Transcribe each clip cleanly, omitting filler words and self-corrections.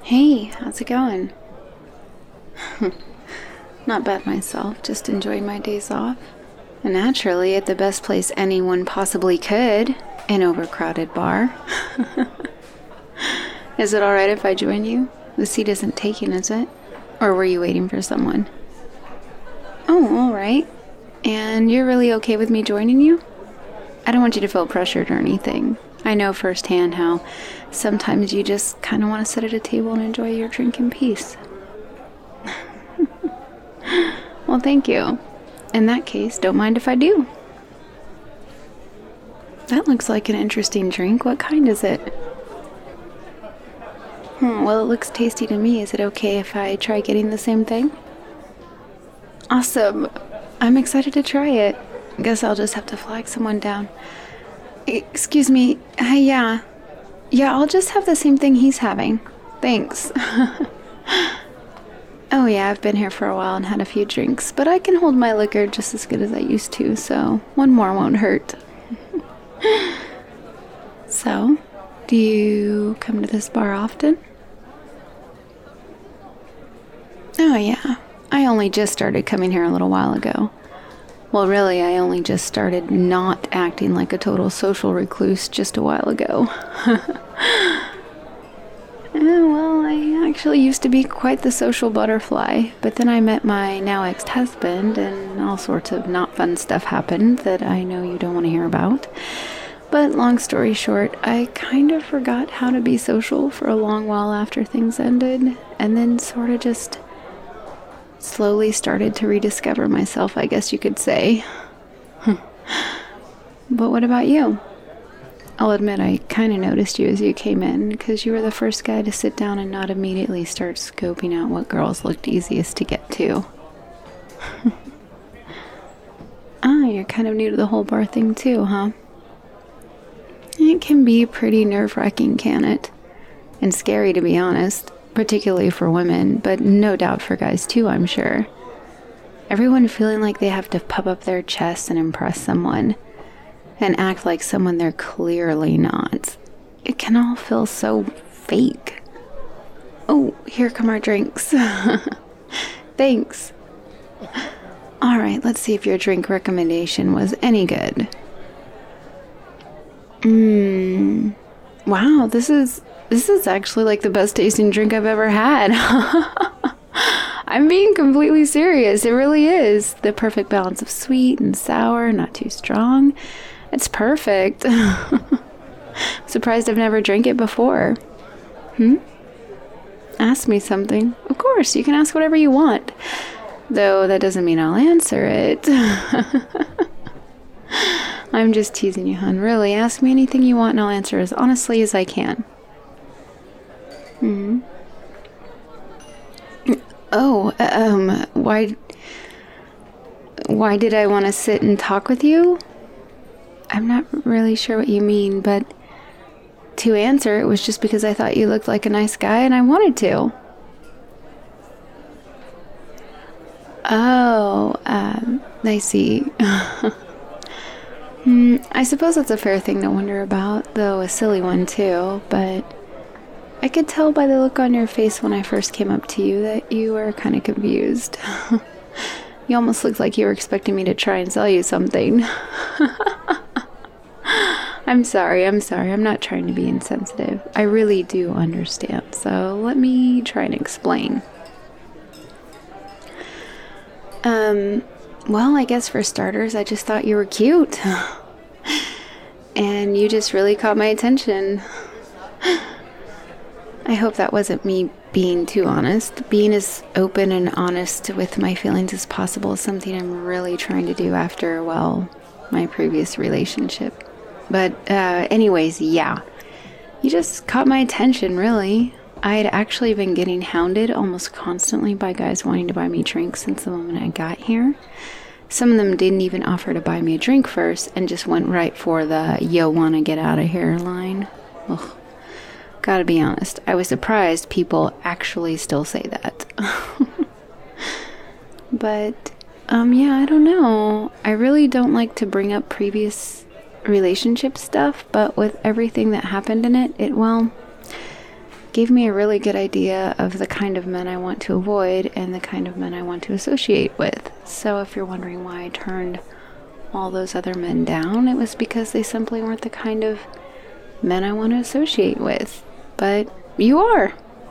Hey, how's it going? Not bad myself, just enjoying my days off. And naturally, at the best place anyone possibly could, an overcrowded bar. Is it alright if I join you? The seat isn't taken, is it? Or were you waiting for someone? Oh, alright. And you're really okay with me joining you? I don't want you to feel pressured or anything. I know firsthand how sometimes you just kind of want to sit at a table and enjoy your drink in peace. Well, thank you. In that case, don't mind if I do. That looks like an interesting drink. What kind is it? Well, it looks tasty to me. Is it okay if I try getting the same thing? Awesome. I'm excited to try it. Guess I'll just have to flag someone down. Excuse me. Yeah, I'll just have the same thing he's having. Thanks. Oh yeah, I've been here for a while and had a few drinks, but I can hold my liquor just as good as I used to, so one more won't hurt. So, do you come to this bar often? Oh yeah, I only just started coming here a little while ago. Well, really, I only just started not acting like a total social recluse just a while ago. Well, I actually used to be quite the social butterfly, but then I met my now ex-husband, and all sorts of not fun stuff happened that I know you don't want to hear about. But long story short, I kind of forgot how to be social for a long while after things ended, and then sort of just slowly started to rediscover myself, I guess you could say. But what about you? I'll admit I kind of noticed you as you came in, because you were the first guy to sit down and not immediately start scoping out what girls looked easiest to get to. You're kind of new to the whole bar thing too, huh? It can be pretty nerve-wracking, can it? And scary, to be honest. Particularly for women, but no doubt for guys too, I'm sure. Everyone feeling like they have to puff up their chest and impress someone, and act like someone they're clearly not. It can all feel so fake. Oh, here come our drinks. Thanks. Alright, let's see if your drink recommendation was any good. Wow, this is actually like the best tasting drink I've ever had. I'm being completely serious. It really is. The perfect balance of sweet and sour, not too strong. It's perfect. Surprised I've never drank it before. Ask me something. Of course, you can ask whatever you want. Though that doesn't mean I'll answer it. I'm just teasing you, hun. Really, ask me anything you want and I'll answer as honestly as I can. Oh, why did I want to sit and talk with you? I'm not really sure what you mean, but to answer, it was just because I thought you looked like a nice guy and I wanted to. Oh, I see. I suppose that's a fair thing to wonder about, though a silly one too, but I could tell by the look on your face when I first came up to you that you were kind of confused. You almost looked like you were expecting me to try and sell you something. I'm sorry. I'm not trying to be insensitive. I really do understand, so let me try and explain. Well, I guess for starters, I just thought you were cute. And you just really caught my attention. I hope that wasn't me being too honest. Being as open and honest with my feelings as possible is something I'm really trying to do after, well, my previous relationship. But anyways, yeah. You just caught my attention, really. I had actually been getting hounded almost constantly by guys wanting to buy me drinks since the moment I got here. Some of them didn't even offer to buy me a drink first and just went right for the yo wanna get out of here line. Ugh. Gotta be honest, I was surprised people actually still say that. But, yeah, I don't know. I really don't like to bring up previous relationship stuff, but with everything that happened in it, well, gave me a really good idea of the kind of men I want to avoid and the kind of men I want to associate with. So if you're wondering why I turned all those other men down, it was because they simply weren't the kind of men I want to associate with. But you are.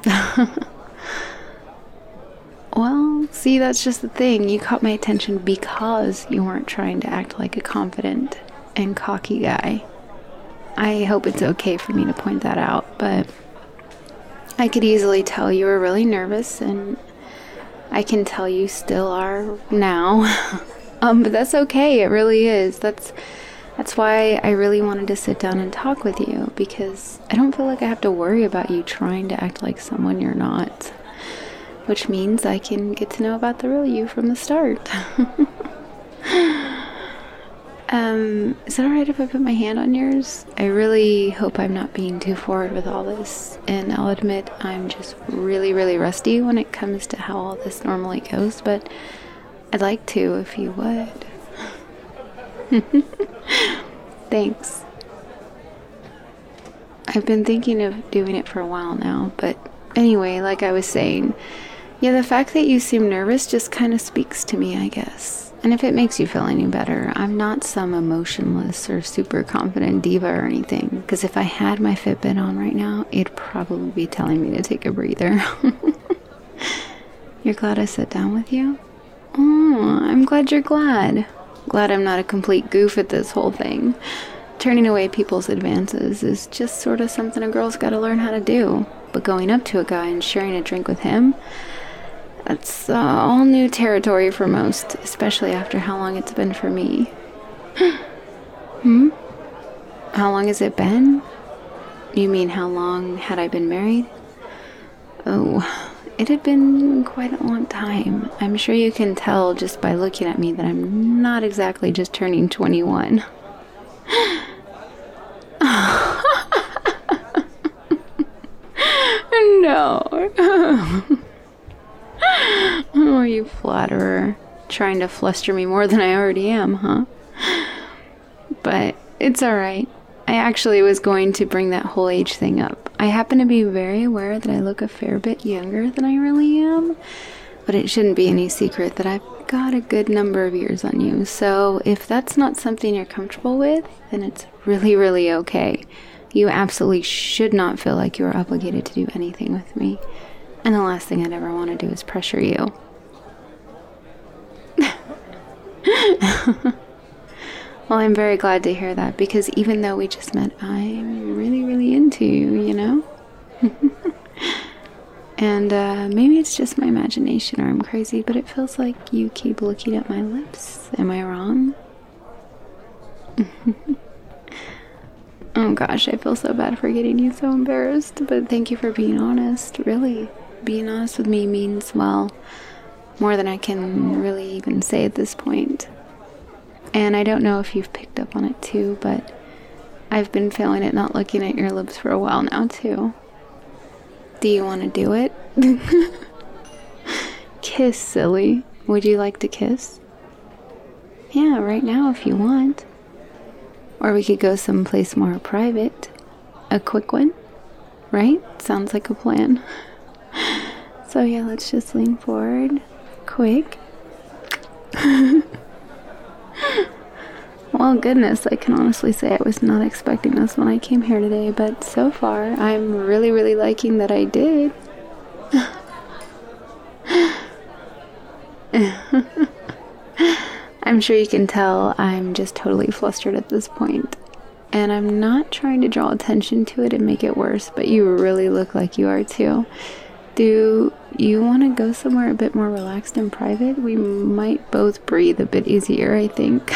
Well, see, that's just the thing. You caught my attention because you weren't trying to act like a confident and cocky guy. I hope it's okay for me to point that out, but I could easily tell you were really nervous, and I can tell you still are now. But that's okay. It really is. That's why I really wanted to sit down and talk with you, because I don't feel like I have to worry about you trying to act like someone you're not, which means I can get to know about the real you from the start. Is that alright if I put my hand on yours? I really hope I'm not being too forward with all this, and I'll admit I'm just really, really rusty when it comes to how all this normally goes, but I'd like to if you would. Thanks. I've been thinking of doing it for a while now, but anyway, like I was saying, yeah, the fact that you seem nervous just kind of speaks to me, I guess. And if it makes you feel any better, I'm not some emotionless or super confident diva or anything, because if I had my Fitbit on right now, it'd probably be telling me to take a breather. You're glad I sat down with you? Oh, I'm glad you're glad. Glad I'm not a complete goof at this whole thing. Turning away people's advances is just sort of something a girl's got to learn how to do. But going up to a guy and sharing a drink with him, that's all new territory for most, especially after how long it's been for me. How long has it been? You mean how long had I been married? Oh, it had been quite a long time. I'm sure you can tell just by looking at me that I'm not exactly just turning 21. No. Oh, you flatterer. Trying to fluster me more than I already am, huh? But it's alright. I actually was going to bring that whole age thing up. I happen to be very aware that I look a fair bit younger than I really am, but it shouldn't be any secret that I've got a good number of years on you. So if that's not something you're comfortable with, then it's really, really okay. You absolutely should not feel like you're obligated to do anything with me. And the last thing I'd ever want to do is pressure you. Well, I'm very glad to hear that, because even though we just met, I'm really, really into you, you know? And maybe it's just my imagination or I'm crazy, but it feels like you keep looking at my lips. Am I wrong? Oh gosh, I feel so bad for getting you so embarrassed, but thank you for being honest, really. Being honest with me means, well, more than I can really even say at this point. And I don't know if you've picked up on it too, but I've been feeling it not looking at your lips for a while now too. Do you want to do it? Kiss, silly. Would you like to kiss? Yeah, right now if you want. Or we could go someplace more private. A quick one, right? Sounds like a plan. So yeah, let's just lean forward. Quick. Well, goodness, I can honestly say I was not expecting this when I came here today, but so far, I'm really, really liking that I did. I'm sure you can tell I'm just totally flustered at this point. And I'm not trying to draw attention to it and make it worse, but you really look like you are too. Do you want to go somewhere a bit more relaxed and private? We might both breathe a bit easier, I think.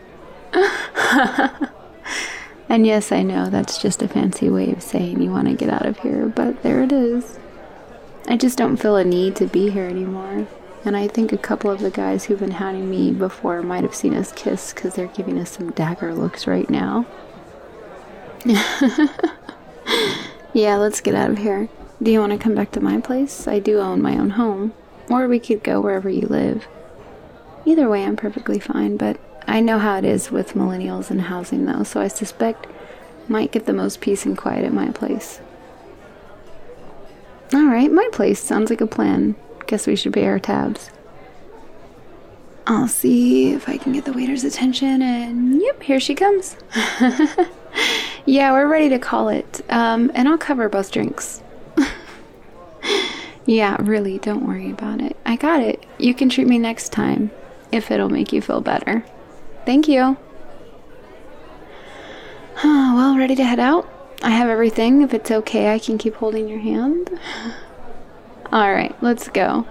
And yes, I know that's just a fancy way of saying you want to get out of here, but there it is. I just don't feel a need to be here anymore. And I think a couple of the guys who've been hounding me before might have seen us kiss because they're giving us some dagger looks right now. Yeah, let's get out of here. Do you want to come back to my place? I do own my own home. Or we could go wherever you live. Either way, I'm perfectly fine, but I know how it is with millennials and housing though, so I suspect might get the most peace and quiet at my place. Alright, my place sounds like a plan. Guess we should pay our tabs. I'll see if I can get the waiter's attention, and yep, here she comes. Yeah, we're ready to call it. And I'll cover both drinks. Yeah, really, don't worry about it. I got it. You can treat me next time, if it'll make you feel better. Thank you. Well, ready to head out? I have everything. If it's okay, I can keep holding your hand. Alright, let's go.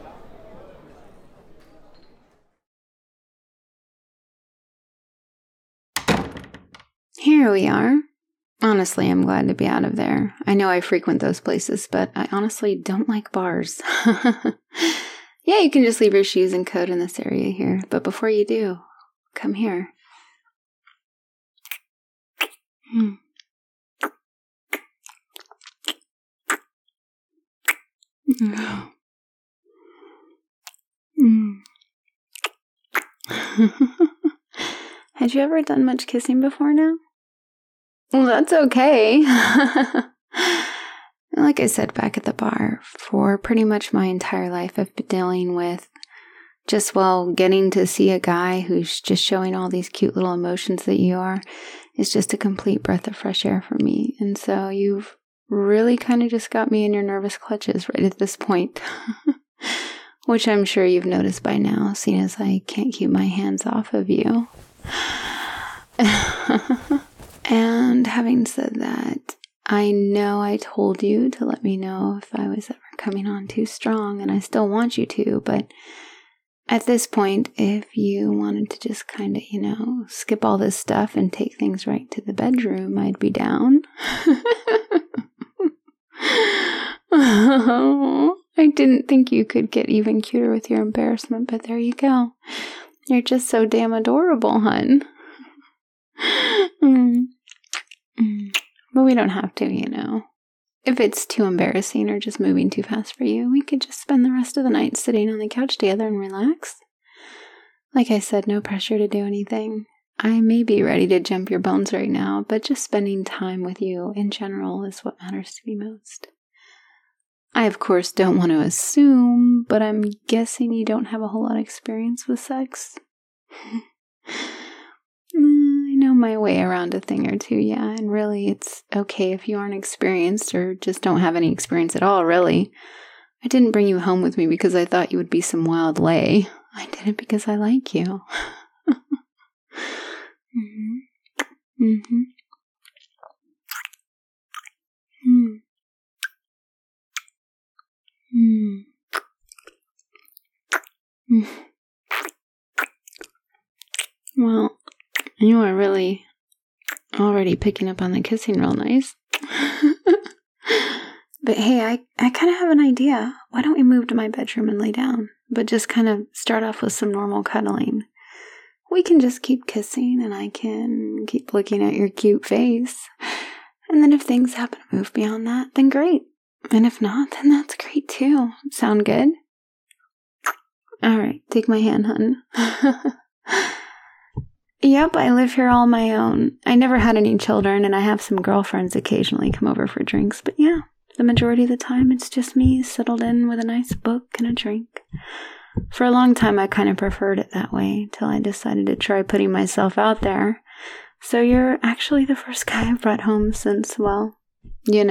Here we are. Honestly, I'm glad to be out of there. I know I frequent those places, but I honestly don't like bars. Yeah, you can just leave your shoes and coat in this area here. But before you do, come here. Had you ever done much kissing before now? Well, that's okay. Like I said back at the bar, for pretty much my entire life, I've been dealing with getting to see a guy who's just showing all these cute little emotions that you are is just a complete breath of fresh air for me. And so you've really kind of just got me in your nervous clutches right at this point. Which I'm sure you've noticed by now, seeing as I can't keep my hands off of you. And having said that, I know I told you to let me know if I was ever coming on too strong, and I still want you to, but at this point, if you wanted to just kind of, skip all this stuff and take things right to the bedroom, I'd be down. Oh, I didn't think you could get even cuter with your embarrassment, but there you go. You're just so damn adorable, hun. But we don't have to, If it's too embarrassing or just moving too fast for you, we could just spend the rest of the night sitting on the couch together and relax. Like I said, no pressure to do anything. I may be ready to jump your bones right now, but just spending time with you in general is what matters to me most. I, of course, don't want to assume, but I'm guessing you don't have a whole lot of experience with sex. I know my way around a thing or two, yeah, and really it's okay if you aren't experienced or just don't have any experience at all, really. I didn't bring you home with me because I thought you would be some wild lay. I did it because I like you. Well, you are really already picking up on the kissing real nice. But hey, I kind of have an idea. Why don't we move to my bedroom and lay down? But just kind of start off with some normal cuddling. We can just keep kissing and I can keep looking at your cute face. And then if things happen to move beyond that, then great. And if not, then that's great too. Sound good? Alright, take my hand, hun. Yep, I live here all on my own. I never had any children, and I have some girlfriends occasionally come over for drinks, but yeah, the majority of the time it's just me settled in with a nice book and a drink. For a long time I kind of preferred it that way, till I decided to try putting myself out there. So you're actually the first guy I've brought home since, well, Here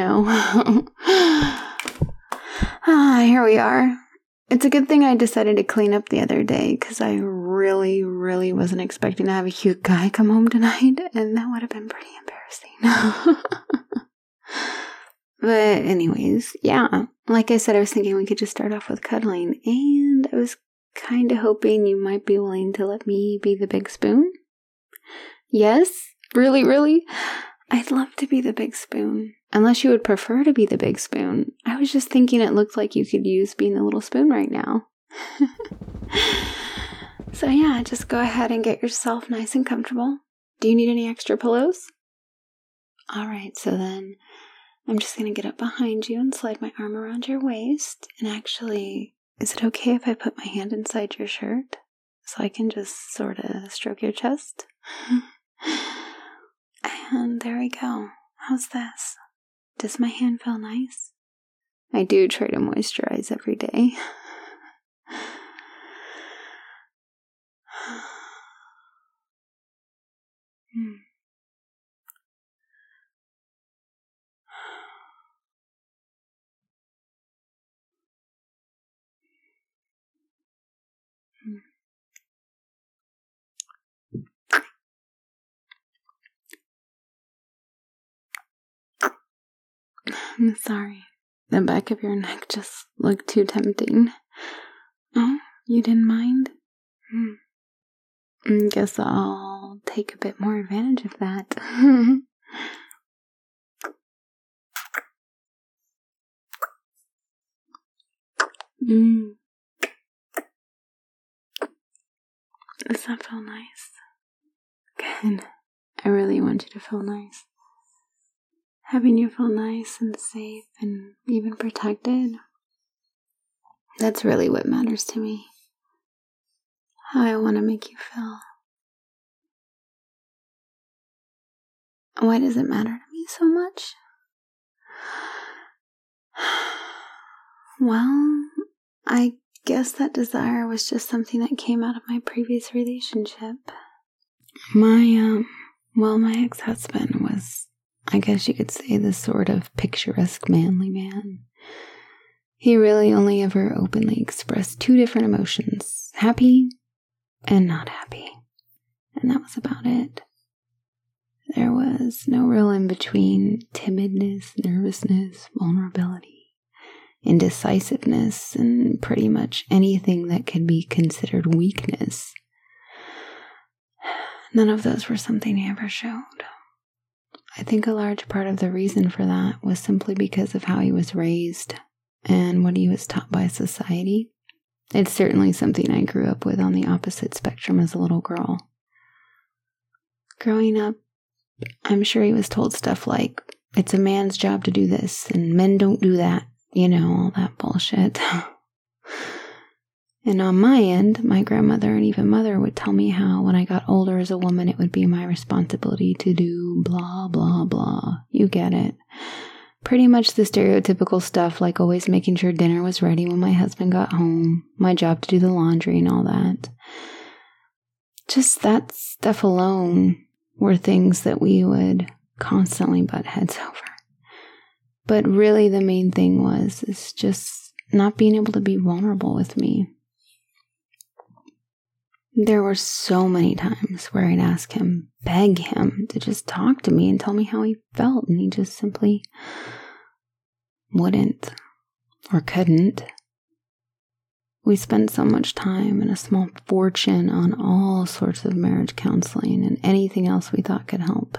we are. It's a good thing I decided to clean up the other day, because I really, really wasn't expecting to have a cute guy come home tonight, and that would have been pretty embarrassing. But anyways, yeah, like I said, I was thinking we could just start off with cuddling, and I was kind of hoping you might be willing to let me be the big spoon. Yes? Really, really? I'd love to be the big spoon. Unless you would prefer to be the big spoon. I was just thinking it looked like you could use being the little spoon right now. So yeah, just go ahead and get yourself nice and comfortable. Do you need any extra pillows? Alright, so then I'm just going to get up behind you and slide my arm around your waist. And actually, is it okay if I put my hand inside your shirt? So I can just sort of stroke your chest? And there we go. How's this? Does my hand feel nice? I do try to moisturize every day. I'm sorry. The back of your neck just looked too tempting. Oh, you didn't mind? Guess I'll take a bit more advantage of that. Does that feel nice? Good. I really want you to feel nice. Having you feel nice and safe and even protected, that's really what matters to me. How I want to make you feel. Why does it matter to me so much? Well, I guess that desire was just something that came out of my previous relationship. My ex-husband was, I guess you could say, this sort of picturesque manly man. He really only ever openly expressed two different emotions, happy and not happy. And that was about it. There was no real in-between: timidness, nervousness, vulnerability, indecisiveness, and pretty much anything that could be considered weakness. None of those were something he ever showed. I think a large part of the reason for that was simply because of how he was raised and what he was taught by society. It's certainly something I grew up with on the opposite spectrum as a little girl. Growing up, I'm sure he was told stuff like, it's a man's job to do this, and men don't do that, all that bullshit. And on my end, my grandmother and even mother would tell me how when I got older as a woman, it would be my responsibility to do blah, blah, blah. You get it. Pretty much the stereotypical stuff, like always making sure dinner was ready when my husband got home, my job to do the laundry and all that. Just that stuff alone were things that we would constantly butt heads over. But really the main thing is just not being able to be vulnerable with me. There were so many times where I'd ask him, beg him to just talk to me and tell me how he felt, and he just simply wouldn't or couldn't. We spent so much time and a small fortune on all sorts of marriage counseling and anything else we thought could help.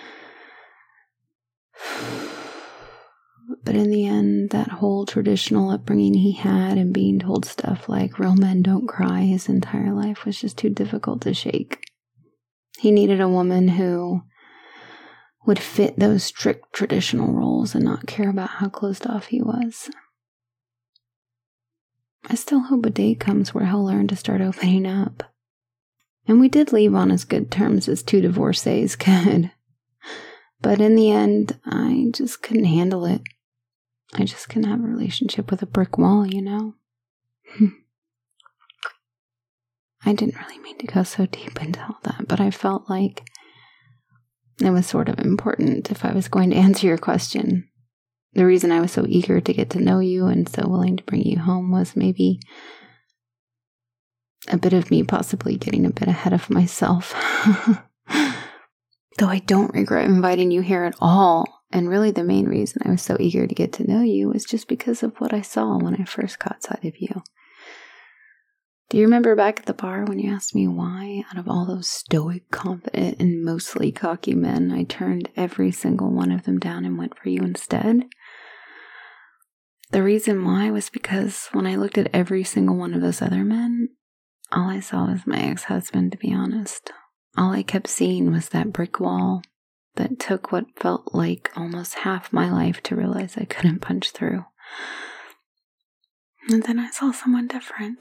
But in the end, that whole traditional upbringing he had and being told stuff like real men don't cry his entire life was just too difficult to shake. He needed a woman who would fit those strict traditional roles and not care about how closed off he was. I still hope a day comes where he'll learn to start opening up. And we did leave on as good terms as two divorcees could. But in the end, I just couldn't handle it. I just couldn't have a relationship with a brick wall, I didn't really mean to go so deep into all that, but I felt like it was sort of important if I was going to answer your question. The reason I was so eager to get to know you and so willing to bring you home was maybe a bit of me possibly getting a bit ahead of myself. Though I don't regret inviting you here at all. And really the main reason I was so eager to get to know you was just because of what I saw when I first caught sight of you. Do you remember back at the bar when you asked me why, out of all those stoic, confident, and mostly cocky men, I turned every single one of them down and went for you instead? The reason why was because when I looked at every single one of those other men, all I saw was my ex-husband, to be honest. All I kept seeing was that brick wall that took what felt like almost half my life to realize I couldn't punch through. And then I saw someone different.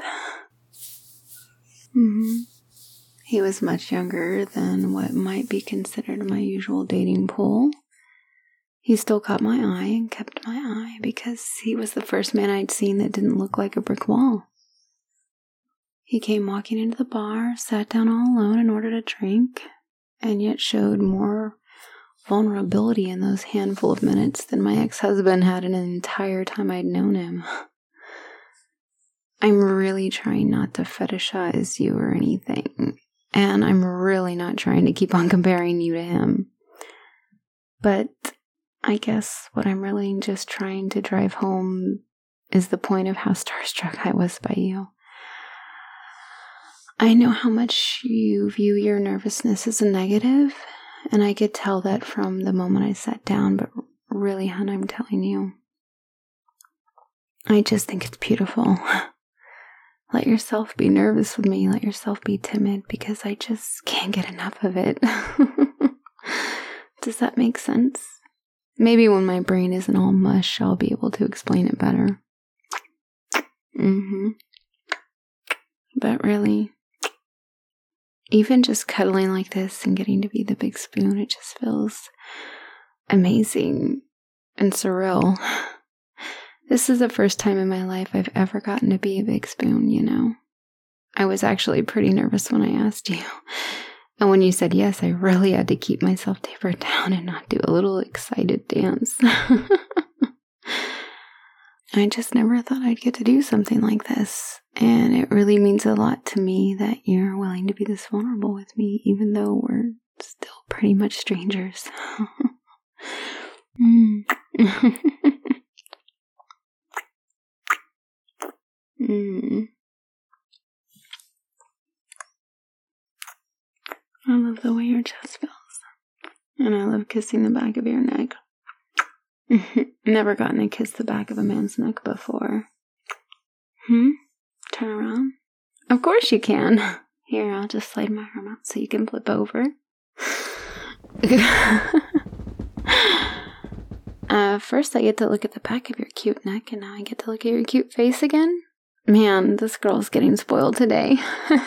He was much younger than what might be considered my usual dating pool. He still caught my eye and kept my eye because he was the first man I'd seen that didn't look like a brick wall. He came walking into the bar, sat down all alone and ordered a drink, and yet showed more vulnerability in those handful of minutes than my ex-husband had in an entire time I'd known him. I'm really trying not to fetishize you or anything, and I'm really not trying to keep on comparing you to him. But I guess what I'm really just trying to drive home is the point of how starstruck I was by you. I know how much you view your nervousness as a negative, and I could tell that from the moment I sat down, but really, hon, I'm telling you, I just think it's beautiful. Let yourself be nervous with me, let yourself be timid, because I just can't get enough of it. Does that make sense? Maybe when my brain isn't all mush, I'll be able to explain it better. But really, even just cuddling like this and getting to be the big spoon, it just feels amazing and surreal. This is the first time in my life I've ever gotten to be a big spoon, you know. I was actually pretty nervous when I asked you. And when you said yes, I really had to keep myself tapered down and not do a little excited dance. I just never thought I'd get to do something like this. And it really means a lot to me that you're willing to be this vulnerable with me, even though we're still pretty much strangers. I love the way your chest feels. And I love kissing the back of your neck. Never gotten to kiss the back of a man's neck before. Turn around. Of course you can. Here, I'll just slide my arm out so you can flip over. First I get to look at the back of your cute neck, and now I get to look at your cute face again. Man, this girl's getting spoiled today.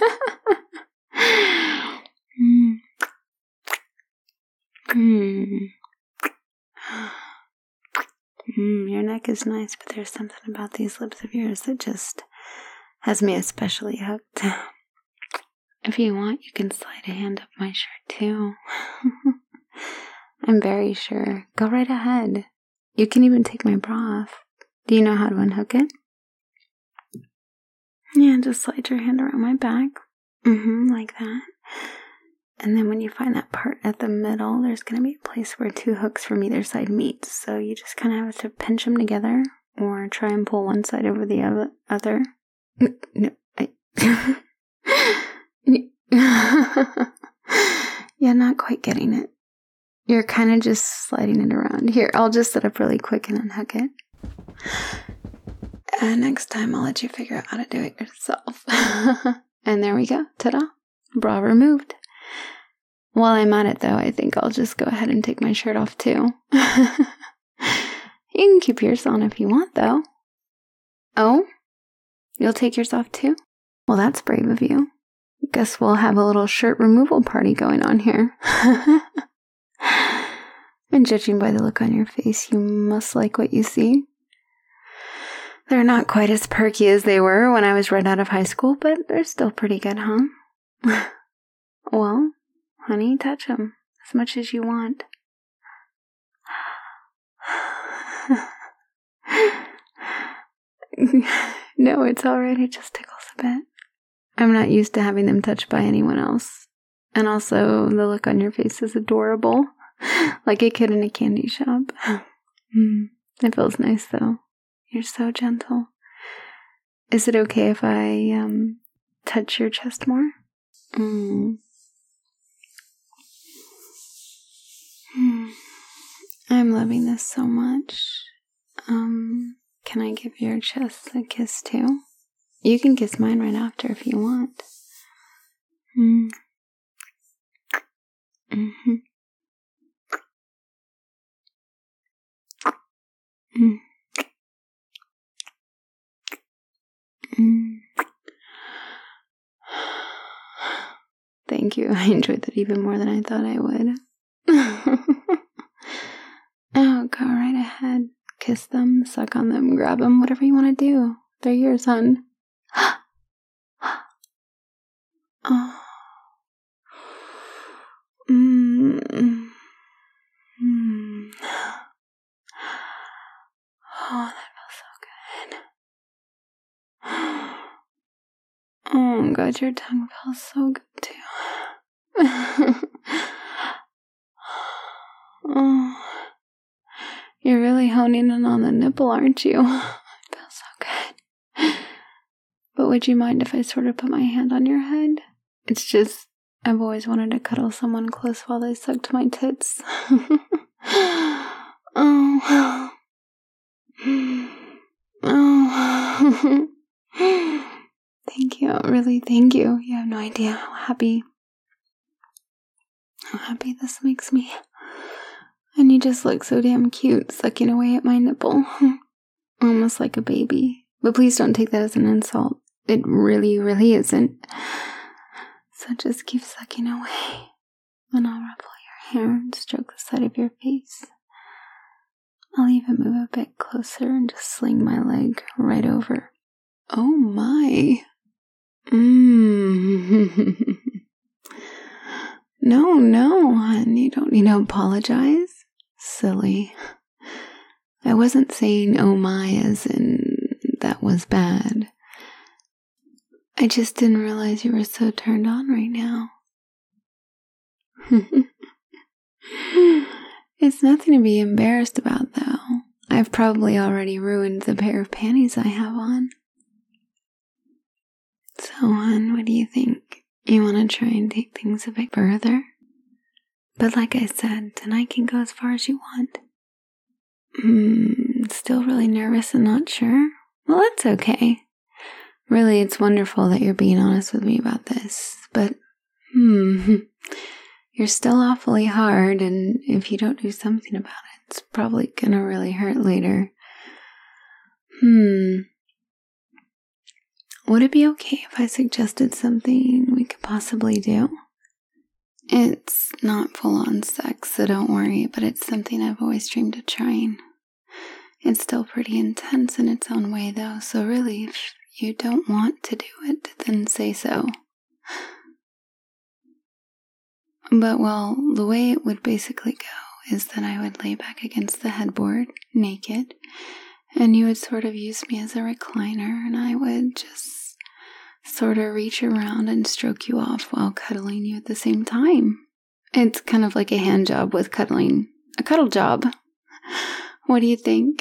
Your neck is nice, but there's something about these lips of yours that just has me especially hooked. If you want, you can slide a hand up my shirt too. I'm very sure. Go right ahead. You can even take my bra off. Do you know how to unhook it? Yeah, just slide your hand around my back. Like that. And then when you find that part at the middle, there's going to be a place where two hooks from either side meet. So you just kind of have to pinch them together or try and pull one side over the other. No, yeah, not quite getting it. You're kind of just sliding it around. Here, I'll just sit up really quick and unhook it. And next time I'll let you figure out how to do it yourself. And there we go. Ta-da. Bra removed. While I'm at it, though, I think I'll just go ahead and take my shirt off, too. You can keep yours on if you want, though. Oh? You'll take yours off, too? Well, that's brave of you. Guess we'll have a little shirt removal party going on here. And judging by the look on your face, you must like what you see. They're not quite as perky as they were when I was right out of high school, but they're still pretty good, huh? Well, honey, touch them as much as you want. No, it's alright, it just tickles a bit. I'm not used to having them touched by anyone else. And also, the look on your face is adorable. Like a kid in a candy shop. It feels nice, though. You're so gentle. Is it okay if I, touch your chest more? I'm loving this so much. Can I give your chest a kiss too? You can kiss mine right after if you want. Thank you. I enjoyed that even more than I thought I would. Oh kiss them, suck on them, grab them, whatever you want to do. They're yours, hon. Oh. Oh, that feels so good. Oh, God, your tongue feels so good, too. Oh, you're really honing in on the nipple, aren't you? It feels so good. But would you mind if I sort of put my hand on your head? It's just, I've always wanted to cuddle someone close while they sucked my tits. Oh. Oh. Thank you, really, thank you. You have no idea how happy this makes me. And you just look so damn cute, sucking away at my nipple. Almost like a baby. But please don't take that as an insult. It really, really isn't. So just keep sucking away. And I'll ruffle your hair and stroke the side of your face. I'll even move a bit closer and just sling my leg right over. Oh my. No, hon, you don't need to apologize. Silly. I wasn't saying oh my as in that was bad. I just didn't realize you were so turned on right now. It's nothing to be embarrassed about, though. I've probably already ruined the pair of panties I have on. So, hon, what do you think? You want to try and take things a bit further? But like I said, tonight can go as far as you want. Still really nervous and not sure? Well, that's okay. Really, it's wonderful that you're being honest with me about this, but, you're still awfully hard, and if you don't do something about it, it's probably gonna really hurt later. Would it be okay if I suggested something we could possibly do? It's not full-on sex, so don't worry, but it's something I've always dreamed of trying. It's still pretty intense in its own way, though, so really, if you don't want to do it, then say so. But, well, the way it would basically go is that I would lay back against the headboard, naked, and you would sort of use me as a recliner, and I would just sort of reach around and stroke you off while cuddling you at the same time. It's kind of like a hand job with cuddling. A cuddle job. What do you think?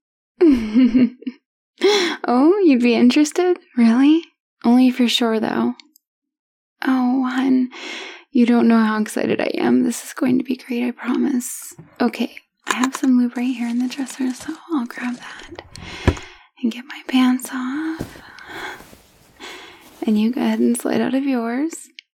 Oh, you'd be interested? Really? Only if you're sure, though. Oh, hon, you don't know how excited I am. This is going to be great, I promise. Okay, I have some lube right here in the dresser, so I'll grab that and get my pants off. And you go ahead and slide out of yours.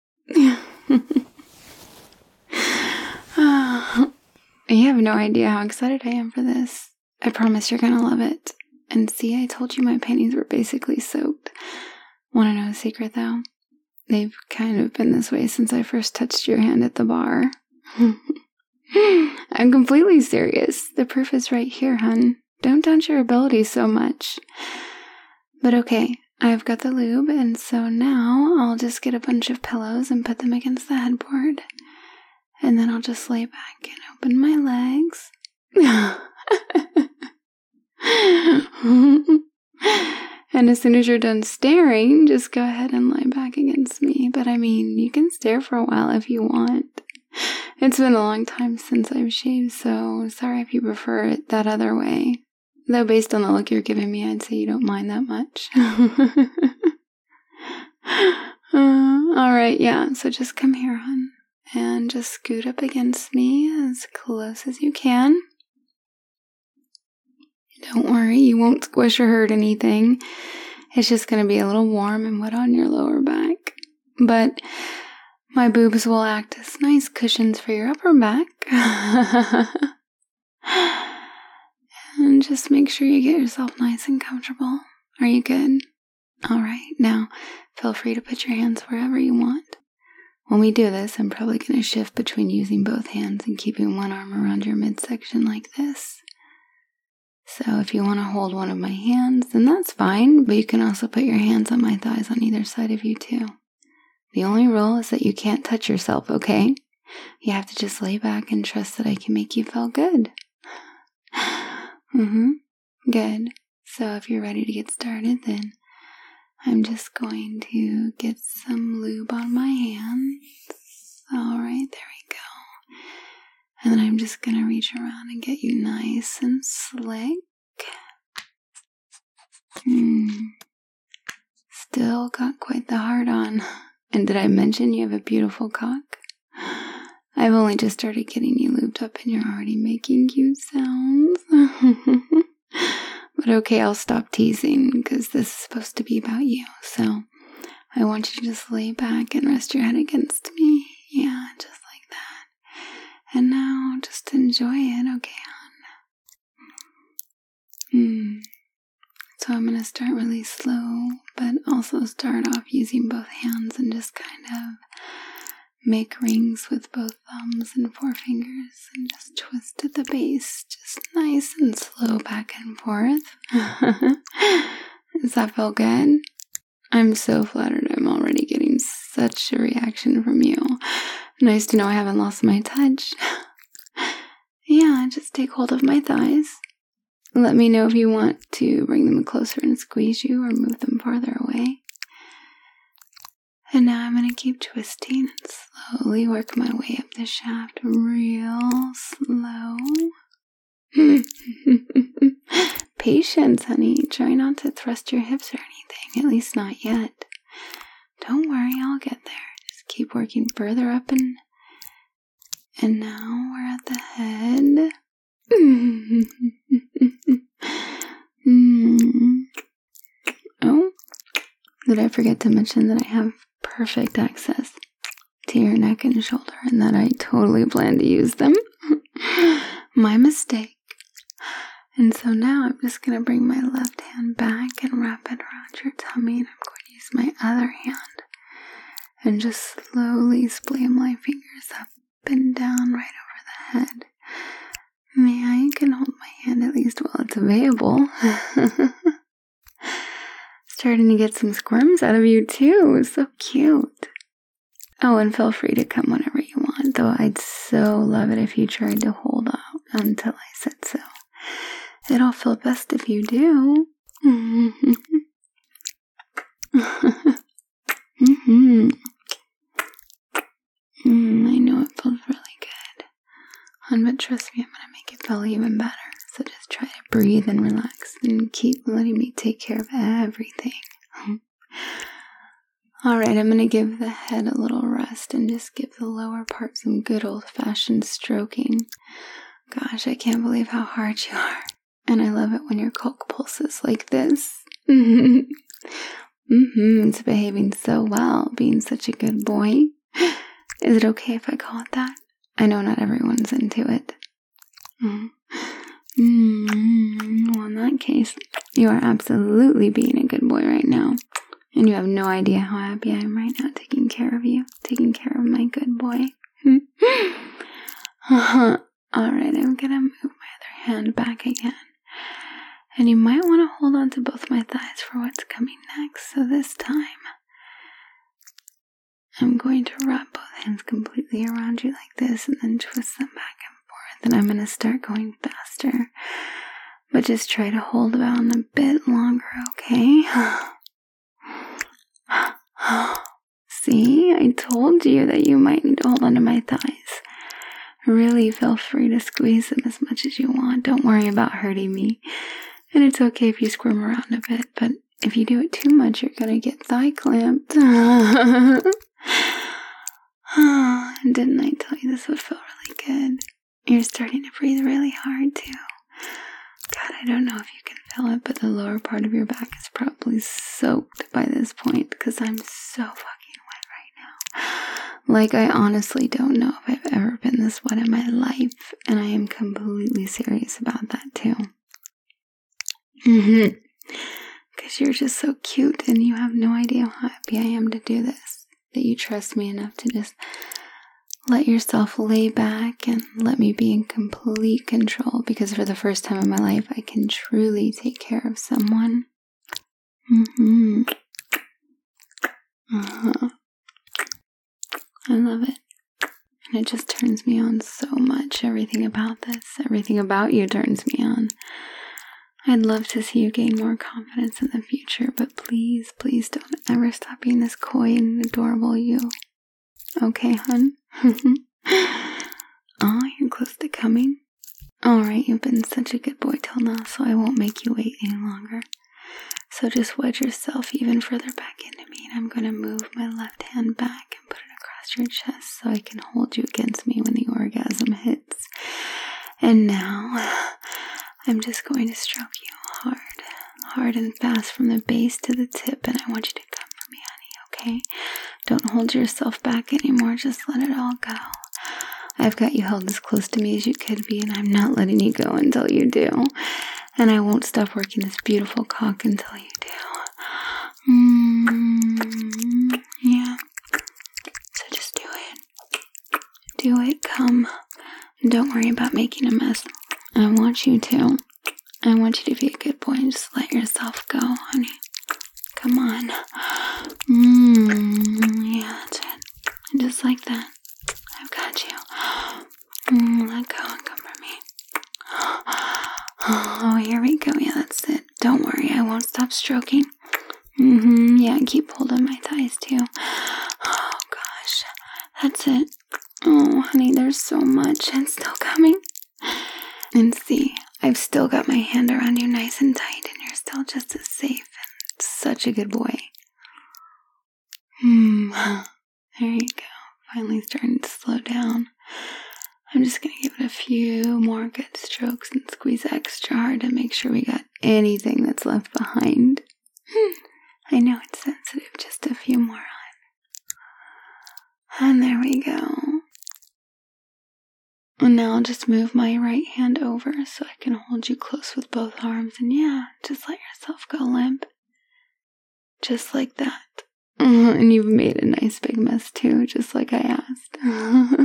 You have no idea how excited I am for this. I promise you're gonna love it. And see, I told you my panties were basically soaked. Want to know a secret, though? They've kind of been this way since I first touched your hand at the bar. I'm completely serious. The proof is right here, hun. Don't doubt your abilities so much. But okay, I've got the lube, and so now I'll just get a bunch of pillows and put them against the headboard. And then I'll just lay back and open my legs. And as soon as you're done staring, just go ahead and lie back against me. But I mean, you can stare for a while if you want. It's been a long time since I've shaved, so sorry if you prefer it that other way. Though based on the look you're giving me, I'd say you don't mind that much. Alright, yeah, so just come here, hon. And just scoot up against me as close as you can. Don't worry, you won't squish or hurt anything. It's just going to be a little warm and wet on your lower back. But my boobs will act as nice cushions for your upper back. And just make sure you get yourself nice and comfortable. Are you good? Alright, now feel free to put your hands wherever you want. When we do this, I'm probably going to shift between using both hands and keeping one arm around your midsection like this. So if you want to hold one of my hands, then that's fine, but you can also put your hands on my thighs on either side of you too. The only rule is that you can't touch yourself, okay? You have to just lay back and trust that I can make you feel good. Good. So if you're ready to get started, then I'm just going to get some lube on my hands. All right, there we go. And then I'm just going to reach around and get you nice and slick. Still got quite the heart on. And did I mention you have a beautiful cock? I've only just started getting you lubed up and you're already making cute sounds. But okay, I'll stop teasing because this is supposed to be about you. So I want you to just lay back and rest your head against me. Yeah, just like that. And now just enjoy it, okay, hon? So I'm going to start really slow, but also start off using both hands and just kind of make rings with both thumbs and forefingers and just twist at the base, just nice and slow back and forth. Does that feel good? I'm so flattered. I'm already getting such a reaction from you. Nice to know I haven't lost my touch. Yeah, just take hold of my thighs. Let me know if you want to bring them closer and squeeze you or move them farther away. And now I'm going to keep twisting and slowly work my way up the shaft real slow. Patience, honey. Try not to thrust your hips or anything, at least not yet. Don't worry, I'll get there. Just keep working further up and now we're at the head. Oh, did I forget to mention that I have perfect access to your neck and shoulder and that I totally plan to use them? My mistake. And so now I'm just going to bring my left hand back and wrap it around your tummy, and I'm going to use my other hand and just slowly splay my fingers up and down right over the head. Yeah, you can hold my hand at least while it's available. Starting to get some squirms out of you too. So cute. Oh, and feel free to come whenever you want, though I'd so love it if you tried to hold out until I said so. It'll feel best if you do. I know it feels really good. But trust me, I'm going to make it feel even better. So just try to breathe and relax and keep letting me take care of everything. Alright, I'm going to give the head a little rest and just give the lower part some good old-fashioned stroking. Gosh, I can't believe how hard you are. And I love it when your cock pulses like this. It's behaving so well, being such a good boy. Is it okay if I call it that? I know not everyone's into it. Well, in that case, you are absolutely being a good boy right now. And you have no idea how happy I am right now taking care of you, taking care of my good boy. Alright, I'm gonna move my other hand back again. And you might want to hold on to both my thighs for what's coming next. So this time, I'm going to wrap both hands completely around you like this and then twist them back and forth. And I'm going to start going faster. But just try to hold on a bit longer, okay? See, I told you that you might need to hold onto my thighs. Really feel free to squeeze them as much as you want. Don't worry about hurting me. And it's okay if you squirm around a bit, but if you do it too much, you're going to get thigh clamped. Didn't I tell you this would feel really good? You're starting to breathe really hard too. God, I don't know if you can feel it, but the lower part of your back is probably soaked by this point because I'm so fucking wet right now. Like, I honestly don't know if I've ever been this wet in my life, and I am completely serious about that too. Because you're just so cute and you have no idea how happy I am to do this. That you trust me enough to just let yourself lay back and let me be in complete control, because for the first time in my life, I can truly take care of someone. I love it. And it just turns me on so much. Everything about this, everything about you turns me on. I'd love to see you gain more confidence in the future, but please, please don't ever stop being this coy and adorable you. Okay, hun? Oh, you're close to coming? Alright, you've been such a good boy till now, so I won't make you wait any longer. So just wedge yourself even further back into me, and I'm going to move my left hand back and put it across your chest so I can hold you against me when the orgasm hits. And now, I'm just going to stroke you hard and fast from the base to the tip, and I want you to come for me, honey, okay? Don't hold yourself back anymore, just let it all go. I've got you held as close to me as you could be, and I'm not letting you go until you do. And I won't stop working this beautiful cock until you do. Yeah. So just do it. Do it, come. And don't worry about making a mess. I want you to. I want you to be a good boy and just let yourself go, honey. Come on. Yeah, that's it. And just like that. I've got you. Let go and come for me. Oh, here we go. Yeah, that's it. Don't worry, I won't stop stroking. Yeah, keep holding my thighs too. Oh, gosh. That's it. Oh, honey, there's so much. It's still coming. And see, I've still got my hand around you nice and tight, and you're still just as safe and such a good boy. There you go. Finally starting to slow down. I'm just going to give it a few more good strokes and squeeze extra hard to make sure we got anything that's left behind. I know it's sensitive, just a few more on. And there we go. And now I'll just move my right hand over so I can hold you close with both arms. And yeah, just let yourself go limp. Just like that. And you've made a nice big mess too, just like I asked.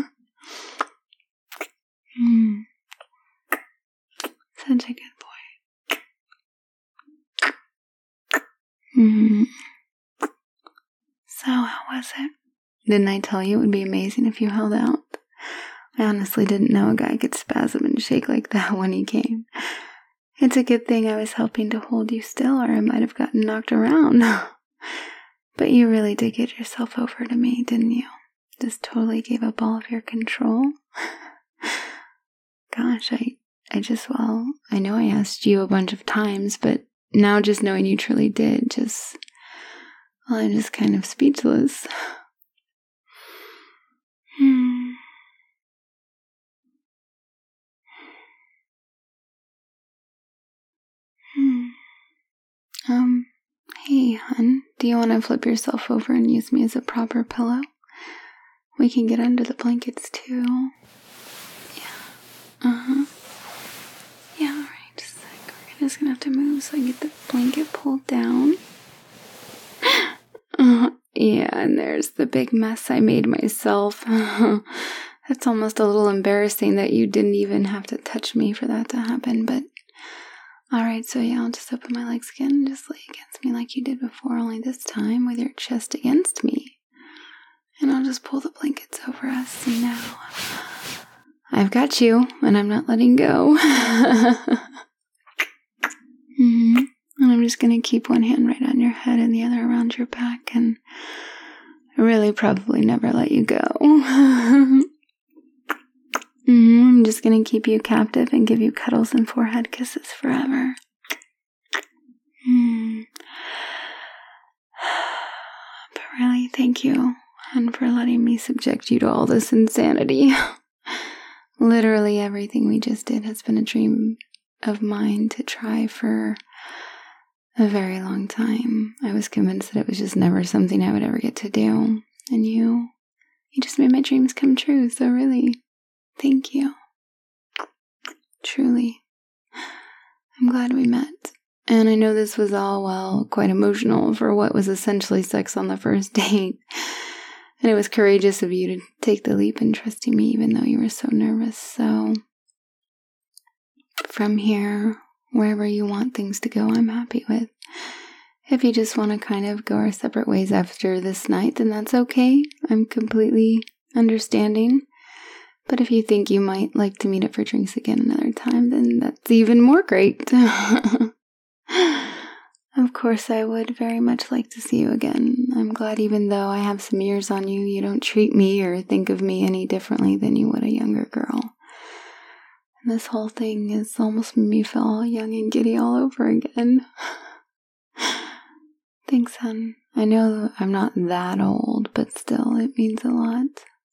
Such a good boy. So how was it? Didn't I tell you it would be amazing if you held out? I honestly didn't know a guy could spasm and shake like that when he came. It's a good thing I was helping to hold you still, or I might have gotten knocked around. But you really did get yourself over to me, didn't you? Just totally gave up all of your control. Gosh, I know I asked you a bunch of times, but now just knowing you truly did, I'm just kind of speechless. Hey, hun, do you want to flip yourself over and use me as a proper pillow? We can get under the blankets, too. Yeah. Yeah, alright, just a sec. We're just gonna have to move so I get the blanket pulled down. Yeah, and there's the big mess I made myself. That's almost a little embarrassing that you didn't even have to touch me for that to happen, but alright, so yeah, I'll just open my legs again and just lay against me like you did before, only this time with your chest against me. And I'll just pull the blankets over us, and now I've got you, and I'm not letting go. And I'm just going to keep one hand right on your head and the other around your back, and really probably never let you go. I'm just going to keep you captive and give you cuddles and forehead kisses forever. But really, thank you, and for letting me subject you to all this insanity. Literally everything we just did has been a dream of mine to try for a very long time. I was convinced that it was just never something I would ever get to do. And you just made my dreams come true, so really, thank you. Truly. I'm glad we met. And I know this was all, quite emotional for what was essentially sex on the first date. And it was courageous of you to take the leap and trusting me even though you were so nervous. So from here, wherever you want things to go, I'm happy with. If you just want to kind of go our separate ways after this night, then that's okay. I'm completely understanding. But if you think you might like to meet up for drinks again another time, then that's even more great. Of course, I would very much like to see you again. I'm glad even though I have some years on you, you don't treat me or think of me any differently than you would a younger girl. And this whole thing has almost made me feel all young and giddy all over again. Thanks, hon. I know I'm not that old, but still, it means a lot.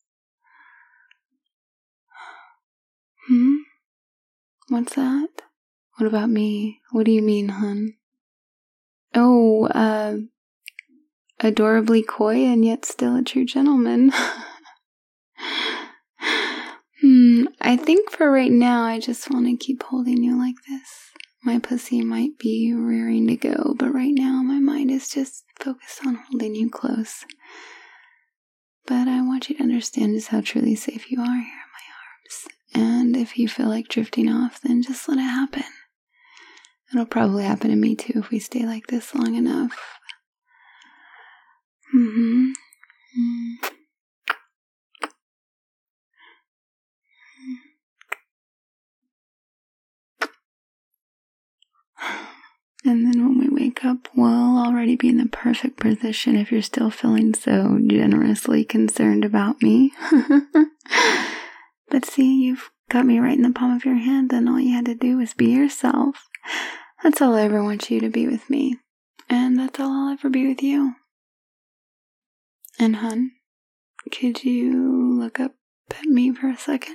What's that? What about me? What do you mean, hun? Oh, adorably coy and yet still a true gentleman. I think for right now, I just want to keep holding you like this. My pussy might be rearing to go, but right now my mind is just focused on holding you close. But I want you to understand just how truly safe you are here in my arms. And if you feel like drifting off, then just let it happen. It'll probably happen to me too if we stay like this long enough. And then when we wake up, we'll already be in the perfect position if you're still feeling so generously concerned about me. But see, you've got me right in the palm of your hand, and all you had to do was be yourself. That's all I ever want you to be with me. And that's all I'll ever be with you. And hun, could you look up at me for a second?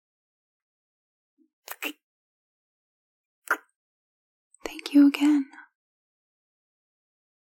Thank you again.